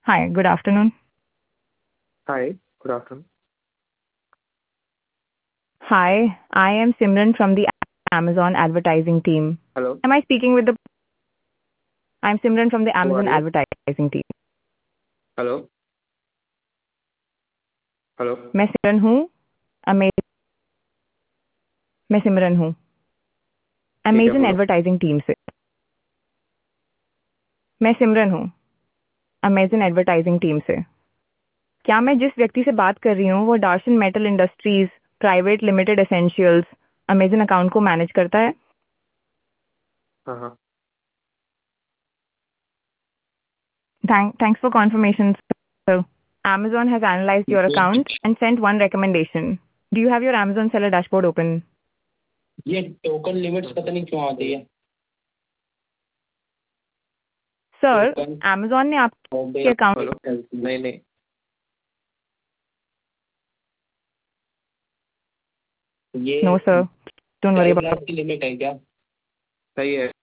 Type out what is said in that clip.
Hi, good afternoon. Hi, good afternoon. Hi, I am Simran from the Amazon advertising team. Hello, Am I speaking with the I'm Simran from the who are Amazon you? advertising team. Hello, hello. मैं सिमरन हूँ अमे मैं सिमरन हूँ ठीक है, Amazon बोलो। Advertising team से। मैं सिमरन हूँ अमेजन एडवर्टाइजिंग टीम से। क्या मैं जिस व्यक्ति से बात कर रही हूँ वो Darson metal industries private limited essentials Amazon account को मैनेज करता है? हाँ हाँ। Thanks for confirmation, sir. Amazon has analyzed your account and sent one recommendation. Do you have your Amazon seller dashboard open? ये टोकन लिमिट्स पता नहीं क्यों आती है। सर, टोकन Amazon ने आपके अकाउंट हेलो, नहीं नहीं, ये no sir, don't worry 12 about lakh की लिमिट है क्या? सही है।